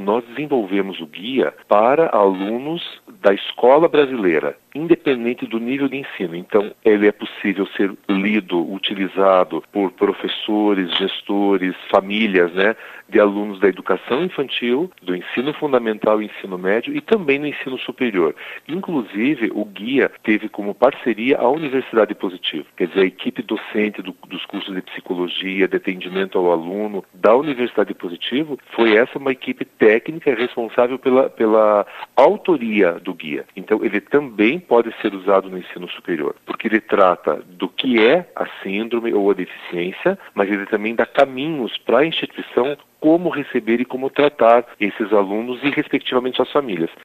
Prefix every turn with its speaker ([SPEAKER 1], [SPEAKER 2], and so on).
[SPEAKER 1] nós desenvolvemos o guia para alunos da escola brasileira, independente do nível de ensino. Então, ele é possível ser lido, utilizado por professores, gestores, famílias, né, de alunos da educação infantil, do ensino fundamental e ensino médio e também no ensino superior. Inclusive, o guia teve como parceria a Universidade Positivo, quer dizer, a equipe docente dos cursos de psicologia, de atendimento ao aluno da Universidade Positivo, foi essa uma equipe técnica responsável pela autoria do guia. Então, ele também pode ser usado no ensino superior, porque ele trata do que é a síndrome ou a deficiência, mas ele também dá caminhos para a instituição como receber e como tratar esses alunos e, respectivamente, as famílias.